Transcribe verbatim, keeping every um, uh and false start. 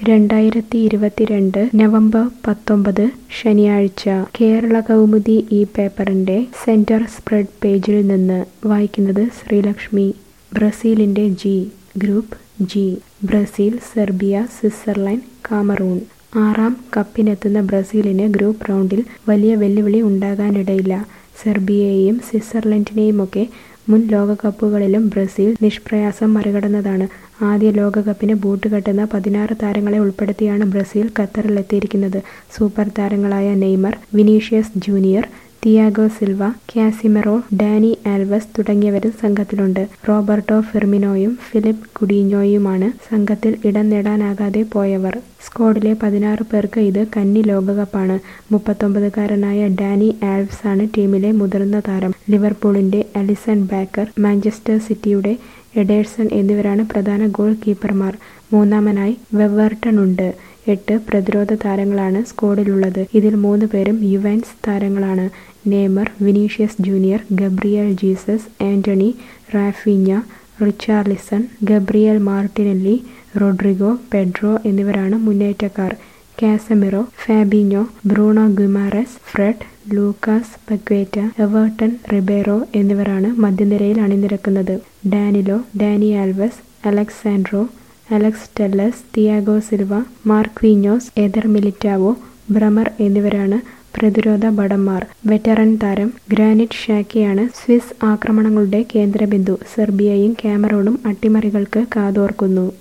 രണ്ടായിരത്തി ഇരുപത്തിരണ്ട് നവംബർ പത്തൊമ്പത് ശനിയാഴ്ച കേരളകൗമുദി ഈ പേപ്പറിന്റെ സെന്റർ സ്പ്രെഡ് പേജിൽ നിന്ന് വായിക്കുന്നത് ശ്രീലക്ഷ്മി. ബ്രസീലിന്റെ G group G Brazil, Serbia, Switzerland, Cameroon. ആറാം കപ്പിനെത്തുന്ന ബ്രസീലിന് ഗ്രൂപ്പ് റൗണ്ടിൽ വലിയ വെല്ലുവിളി ഉണ്ടാകാനിടയില്ല. സെർബിയയെയും സ്വിറ്റ്സർലൻഡിനെയുമൊക്കെ മുൻ ലോകകപ്പുകളിലും ബ്രസീൽ നിഷ്പ്രയാസം മറികടന്നതാണ്. ആദ്യ ലോകകപ്പിന് ബൂട്ടുകെട്ടുന്ന പതിനാറ് താരങ്ങളെ ഉൾപ്പെടുത്തിയാണ് ബ്രസീൽ ഖത്തറിലെത്തിയിരിക്കുന്നത്. സൂപ്പർ താരങ്ങളായ Neymar, Vinicius Junior, Thiago Silva, Casemiro, Dani Alves തുടങ്ങിയവരും സംഘത്തിലുണ്ട്. റോബർട്ടോ ഫിർമിനോയും ഫിലിപ്പ് കുഡീഞ്ഞോയുമാണ് സംഘത്തിൽ ഇടം നേടാനാകാതെ പോയവർ. സ്ക്വാഡിലെ പതിനാറ് പേർക്ക് ഇത് കന്നി ലോകകപ്പാണ്. മുപ്പത്തൊമ്പതുകാരനായ ഡാനി ആൽവ്സാണ് ടീമിലെ മുതിർന്ന താരം. ലിവർപൂളിന്റെ അലിസൺ ബേക്കർ, മാഞ്ചസ്റ്റർ സിറ്റിയുടെ എഡേഴ്സൺ എന്നിവരാണ് പ്രധാന ഗോൾ കീപ്പർമാർ. മൂന്നാമനായി വെവ്വർട്ടണുണ്ട്. എട്ട് പ്രതിരോധ താരങ്ങളാണ് സ്ക്വാഡിലുള്ളത്. ഇതിൽ മൂന്ന് പേരും യുവെന്റസ് താരങ്ങളാണ്. Neymar, Vinicius Junior, Gabriel Jesus, Antony, Raphinha, Richarlison, Gabriel Martinelli, Rodrygo, Pedro എന്നിവരാണ് മുന്നേറ്റക്കാർ. Casemiro, Fabinho, Bruno Guimaraes, Fred, Lucas Paqueta, Everton Ribeiro എന്നിവരാണ് മധ്യനിരയിൽ അണിനിരക്കുന്നത്. Danilo, Dani Alves, Alex Sandro, Alex Telles, Thiago Silva, Marquinhos, Eder Militao, Bremer എന്നിവരാണ് പ്രതിരോധ ഭടന്മാർ. Veteran താരം granite ഷാക്കയാണ് Swiss ആക്രമണങ്ങളുടെ കേന്ദ്രബിന്ദു. സെർബിയയും കാമറൂണും അട്ടിമറികൾക്ക് കാതോർക്കുന്നു.